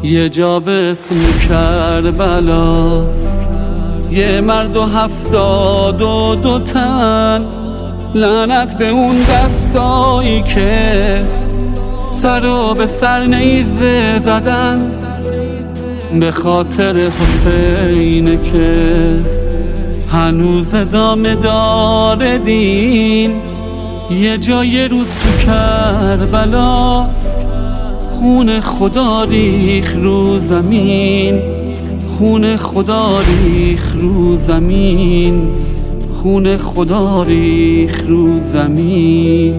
یه جا به اسم کربلا، یه مرد و 72 تن. لعنت به اون دستایی که سر و به سر نیزه زدن، به خاطر حسینه که هنوز ادامه داره دین. یه جا یه روز تو کربلا، خون خدا ریخ رو زمین، خون خدا ریخ رو زمین، خون خدا ریخ رو زمین.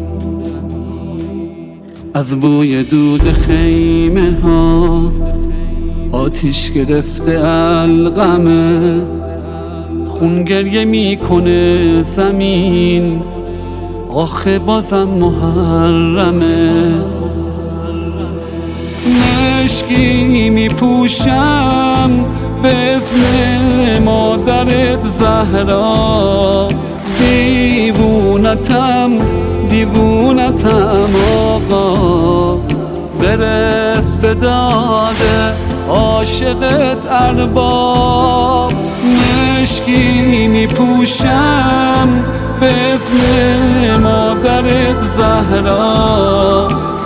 از بوی دود خیمه ها آتیش گرفته القمه، خون گریه میکنه زمین، آخه بازم محرمه. مشکی میپوشم به اذن مادرت زهرا، دیوونتم دیوونتم آقا، برس به داده عاشقت ارباب. مشکی میپوشم به اذن مادرت زهرا،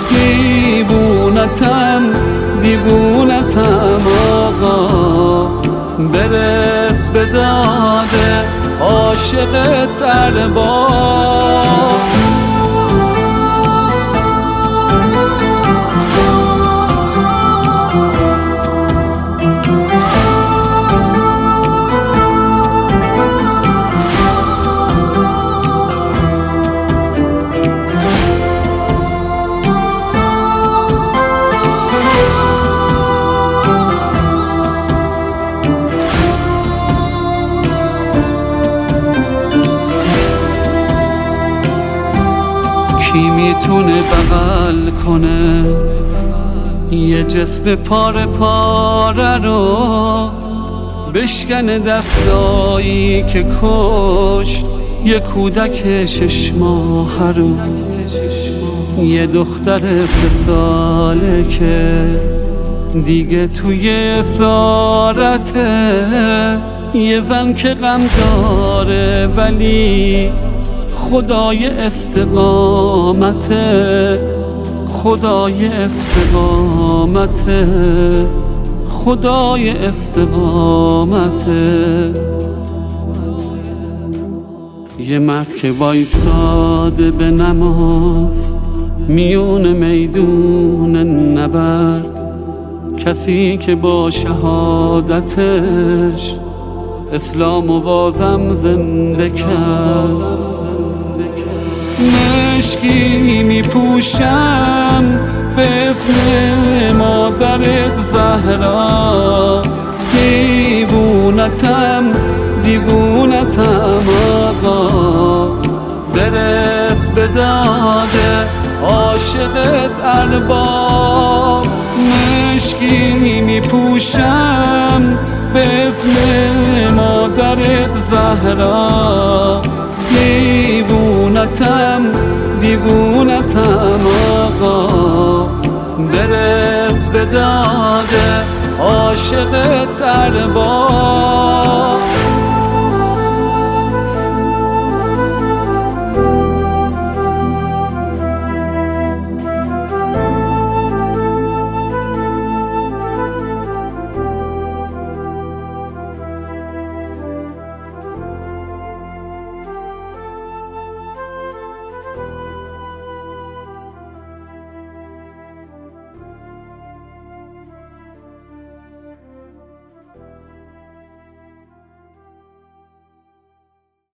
دیوونتم دیوونتم آقا، برس به داده عاشقت ارباب. کی میتونه بغل کنه یه جسم پاره پاره رو، بشکنه دستایی که کشت یه کودک 6 ماهه رو. یه دختر 3 ساله که دیگه توی اسارته، یه زن که غم داره ولی خدای استقامته، خدای استقامته، خدای استقامته. یه مرد که وایساده به نماز میون میدون نبرد، کسی که با شهادتش اسلامو بازم زنده کرد. مشکی میپوشم به اذن مادرت زهرا، دیوونتم دیوونتم آقا، برس به داده عاشقت ارباب. مشکی میپوشم به اذن مادرت زهرا، دیوونتم دیوونتم آقا، برس به داده عاشقت ارباب.